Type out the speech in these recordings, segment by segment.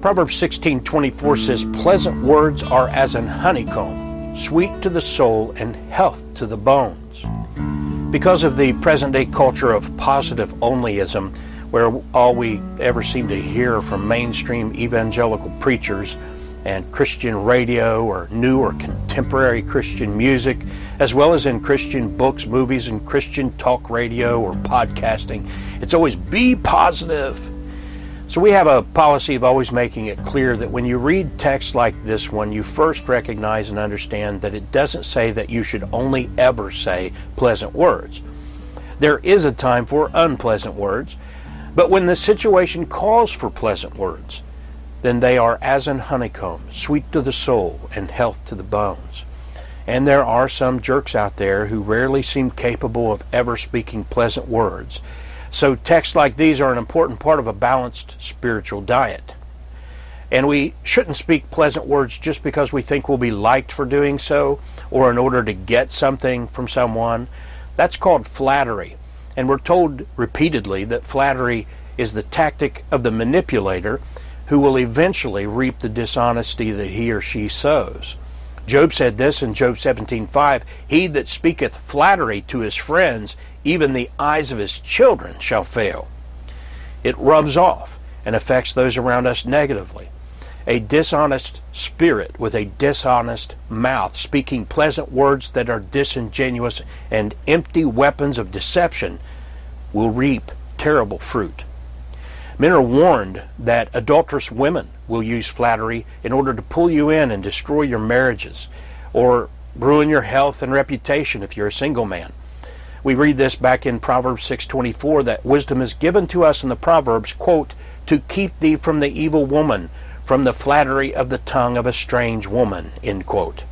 Proverbs 16:24 says, "Pleasant words are as an honeycomb, sweet to the soul and health to the bones." Because of the present-day culture of positive onlyism, where all we ever seem to hear from mainstream evangelical preachers and Christian radio or new or contemporary Christian music, as well as in Christian books, movies, and Christian talk radio or podcasting, it's always be positive. So we have a policy of always making it clear that when you read texts like this one, you first recognize and understand that it doesn't say that you should only ever say pleasant words. There is a time for unpleasant words, but when the situation calls for pleasant words, then they are as an honeycomb, sweet to the soul and health to the bones. And there are some jerks out there who rarely seem capable of ever speaking pleasant words. So texts like these are an important part of a balanced spiritual diet. And we shouldn't speak pleasant words just because we think we'll be liked for doing so, or in order to get something from someone. That's called flattery. And we're told repeatedly that flattery is the tactic of the manipulator who will eventually reap the dishonesty that he or she sows. Job said this in Job 17:5, "He that speaketh flattery to his friends, even the eyes of his children shall fail." It rubs off and affects those around us negatively. A dishonest spirit with a dishonest mouth, speaking pleasant words that are disingenuous and empty weapons of deception, will reap terrible fruit. Men are warned that adulterous women will use flattery in order to pull you in and destroy your marriages, or ruin your health and reputation if you're a single man. We read this back in Proverbs 6:24, that wisdom is given to us in the Proverbs, quote, "to keep thee from the evil woman, from the flattery of the tongue of a strange woman," end quote.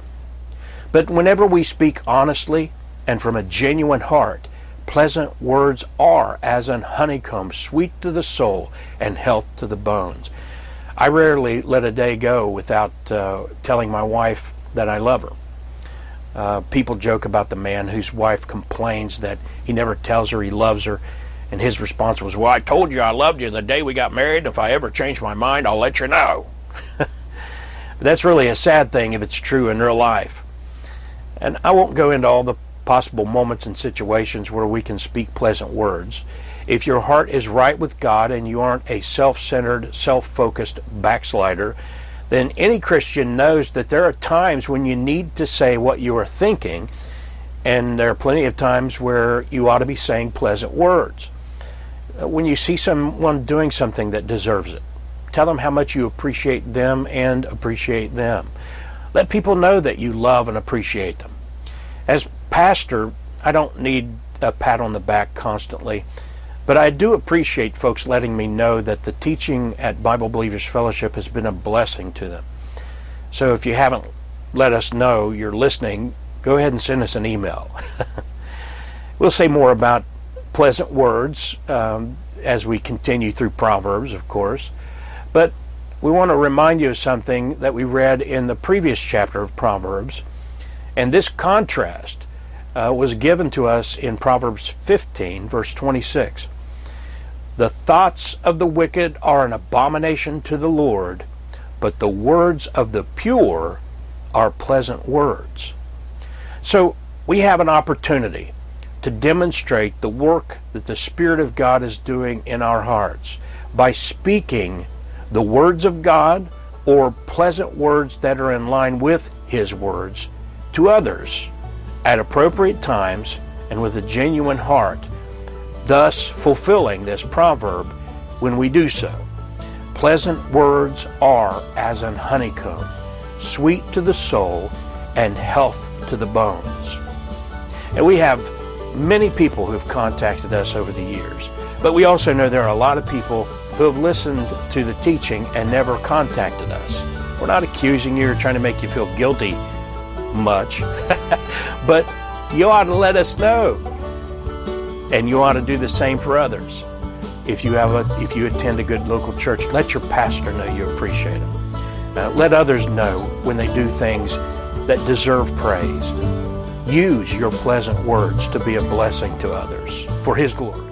But whenever we speak honestly and from a genuine heart, pleasant words are as an honeycomb, sweet to the soul and health to the bones. I rarely let a day go without telling my wife that I love her. People joke about the man whose wife complains that he never tells her he loves her, and his response was, "Well, I told you I loved you the day we got married. If I ever change my mind, I'll let you know." That's really a sad thing if it's true in real life. And I won't go into all the possible moments and situations where we can speak pleasant words. If your heart is right with God and you aren't a self-centered, self-focused backslider, then any Christian knows that there are times when you need to say what you are thinking, and there are plenty of times where you ought to be saying pleasant words. When you see someone doing something that deserves it, tell them how much you appreciate them and appreciate them. Let people know that you love and appreciate them. As pastor, I don't need a pat on the back constantly, but I do appreciate folks letting me know that the teaching at Bible Believers Fellowship has been a blessing to them. So if you haven't let us know you're listening, go ahead and send us an email. We'll say more about pleasant words as we continue through Proverbs, of course, but we want to remind you of something that we read in the previous chapter of Proverbs, and this contrast was given to us in Proverbs 15, verse 26. "The thoughts of the wicked are an abomination to the Lord, but the words of the pure are pleasant words." So we have an opportunity to demonstrate the work that the Spirit of God is doing in our hearts by speaking the words of God or pleasant words that are in line with His words to others at appropriate times and with a genuine heart, thus fulfilling this proverb when we do so. Pleasant words are as an honeycomb, sweet to the soul and health to the bones. And we have many people who have contacted us over the years, but we also know there are a lot of people who have listened to the teaching and never contacted us. We're not accusing you or trying to make you feel guilty much, but you ought to let us know, and you ought to do the same for others. If you attend a good local church, let your pastor know you appreciate them. Let others know when they do things that deserve praise. Use your pleasant words to be a blessing to others for His glory.